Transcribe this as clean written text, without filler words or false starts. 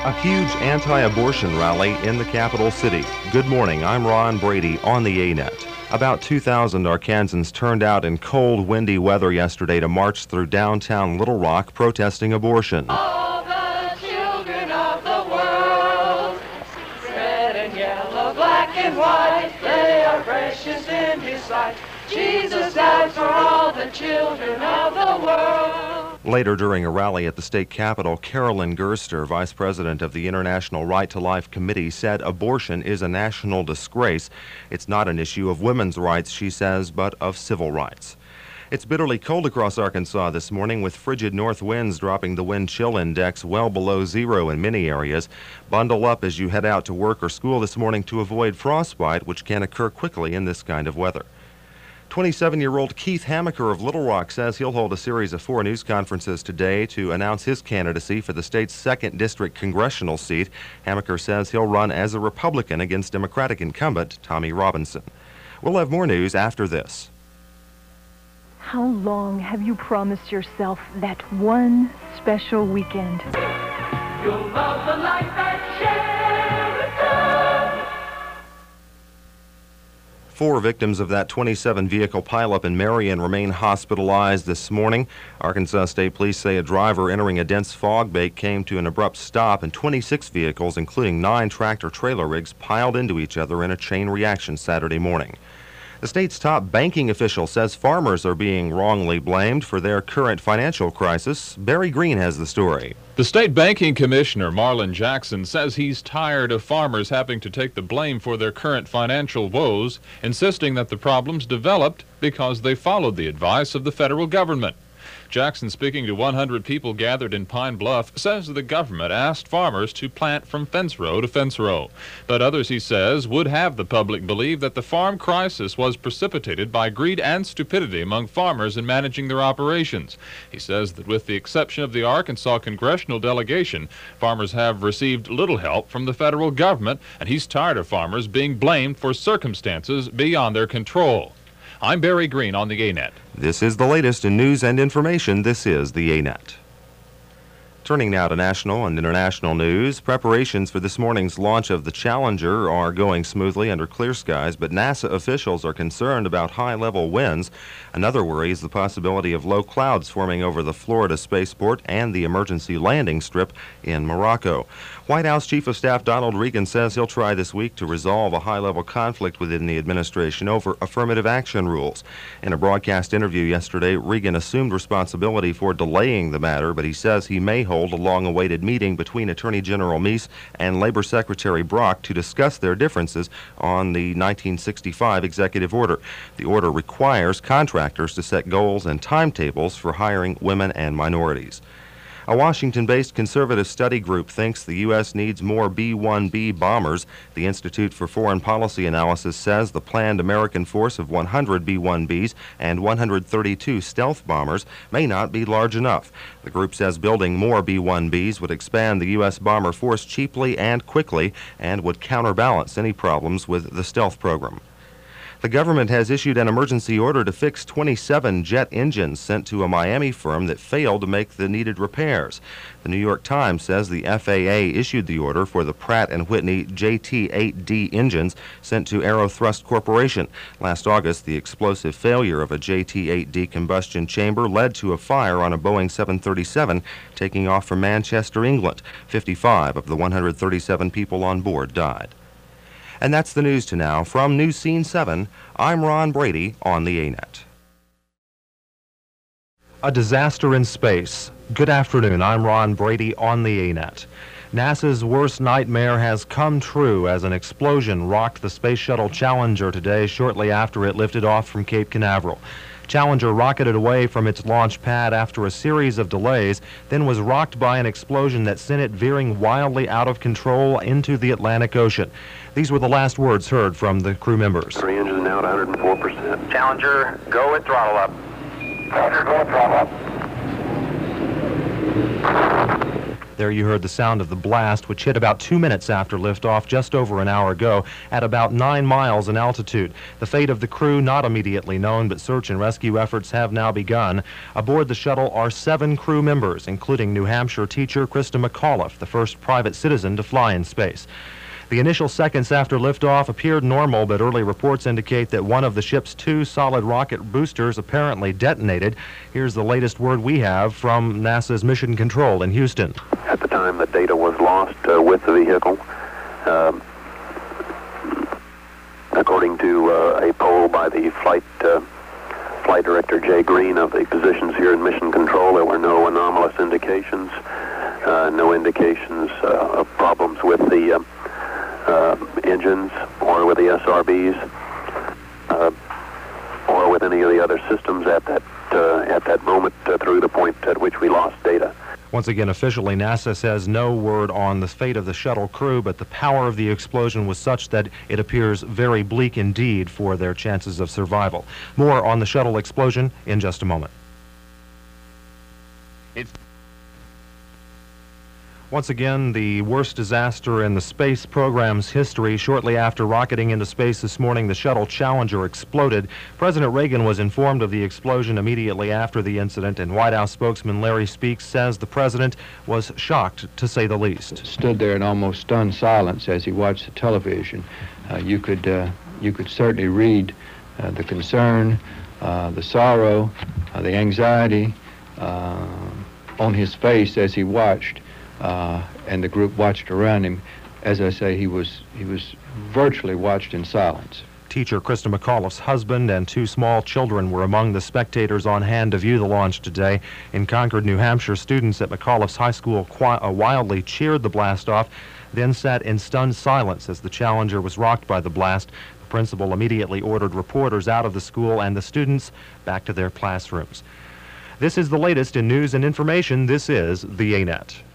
A huge anti-abortion rally in the capital city. Good morning, I'm Ron Brady on the A-Net. About 2,000 Arkansans turned out in cold, windy weather yesterday to march through downtown Little Rock protesting abortion. All the children of the world, red and yellow, black and white, they are precious in His sight. Jesus died for all the children of the world. Later, during a rally at the state capitol, Carolyn Gerster, vice president of the International Right to Life Committee, said abortion is a national disgrace. It's not an issue of women's rights, she says, but of civil rights. It's bitterly cold across Arkansas this morning, with frigid north winds dropping the wind chill index well below zero in many areas. Bundle up as you head out to work or school this morning to avoid frostbite, which can occur quickly in this kind of weather. 27-year-old Keith Hamaker of Little Rock says he'll hold a series of 4 news conferences today to announce his candidacy for the state's 2nd District congressional seat. Hamaker says he'll run as a Republican against Democratic incumbent Tommy Robinson. We'll have more news after this. How long have you promised yourself that one special weekend? You'll love the life at Sheraton. 4 victims of that 27-vehicle pileup in Marion remain hospitalized this morning. Arkansas State Police say a driver entering a dense fog bank came to an abrupt stop, and 26 vehicles, including 9 tractor-trailer rigs, piled into each other in a chain reaction Saturday morning. The state's top banking official says farmers are being wrongly blamed for their current financial crisis. Barry Green has the story. The state banking commissioner, Marlon Jackson, says he's tired of farmers having to take the blame for their current financial woes, insisting that the problems developed because they followed the advice of the federal government. Jackson, speaking to 100 people gathered in Pine Bluff, says the government asked farmers to plant from fence row to fence row. But others, he says, would have the public believe that the farm crisis was precipitated by greed and stupidity among farmers in managing their operations. He says that with the exception of the Arkansas congressional delegation, farmers have received little help from the federal government, and he's tired of farmers being blamed for circumstances beyond their control. I'm Barry Green on the A-Net. This is the latest in news and information. This is the A-Net. Turning now to national and international news, preparations for this morning's launch of the Challenger are going smoothly under clear skies, but NASA officials are concerned about high-level winds. Another worry is the possibility of low clouds forming over the Florida spaceport and the emergency landing strip in Morocco. White House Chief of Staff Donald Regan says he'll try this week to resolve a high-level conflict within the administration over affirmative action rules. In a broadcast interview yesterday, Regan assumed responsibility for delaying the matter, but he says he may hold a long-awaited meeting between Attorney General Meese and Labor Secretary Brock to discuss their differences on the 1965 executive order. The order requires contractors to set goals and timetables for hiring women and minorities. A Washington-based conservative study group thinks the U.S. needs more B-1B bombers. The Institute for Foreign Policy Analysis says the planned American force of 100 B-1Bs and 132 stealth bombers may not be large enough. The group says building more B-1Bs would expand the U.S. bomber force cheaply and quickly and would counterbalance any problems with the stealth program. The government has issued an emergency order to fix 27 jet engines sent to a Miami firm that failed to make the needed repairs. The New York Times says the FAA issued the order for the Pratt & Whitney JT-8D engines sent to Aerothrust Corporation. Last August, the explosive failure of a JT-8D combustion chamber led to a fire on a Boeing 737 taking off from Manchester, England. 55 of the 137 people on board died. And that's the news to now. From News Scene 7, I'm Ron Brady on the A-Net. A disaster in space. Good afternoon, I'm Ron Brady on the A-Net. NASA's worst nightmare has come true as an explosion rocked the Space Shuttle Challenger today shortly after it lifted off from Cape Canaveral. Challenger rocketed away from its launch pad after a series of delays, then was rocked by an explosion that sent it veering wildly out of control into the Atlantic Ocean. These were the last words heard from the crew members. 3 engines now at 104%. Challenger, go with throttle up. Challenger, go with throttle up. There you heard the sound of the blast, which hit about 2 minutes after liftoff just over an hour ago at about 9 miles in altitude. The fate of the crew not immediately known, but search and rescue efforts have now begun. Aboard the shuttle are 7 crew members, including New Hampshire teacher Krista McAuliffe, the first private citizen to fly in space. The initial seconds after liftoff appeared normal, but early reports indicate that one of the ship's 2 solid rocket boosters apparently detonated. Here's the latest word we have from NASA's Mission Control in Houston. At the time the data was lost with the vehicle, according to a poll by the flight director Jay Green of the positions here in Mission Control, there were no anomalous indications, no indications of problems with the engines or with the SRBs or with any of the other systems at that moment through the point at which we lost data. Once again, officially, NASA says no word on the fate of the shuttle crew, but the power of the explosion was such that it appears very bleak indeed for their chances of survival. More on the shuttle explosion in just a moment. Once again, the worst disaster in the space program's history. Shortly after rocketing into space this morning, the shuttle Challenger exploded. President Reagan was informed of the explosion immediately after the incident, and White House spokesman Larry Speaks says the president was shocked, to say the least. Stood there in almost stunned silence as he watched the television. You could certainly read the concern, the sorrow, the anxiety on his face as he watched. And the group watched around him. As I say, he was virtually watched in silence. Teacher Krista McAuliffe's husband and 2 small children were among the spectators on hand to view the launch today. In Concord, New Hampshire, students at McAuliffe's high school wildly cheered the blast off, then sat in stunned silence as the Challenger was rocked by the blast. The principal immediately ordered reporters out of the school and the students back to their classrooms. This is the latest in news and information. This is the A-Net.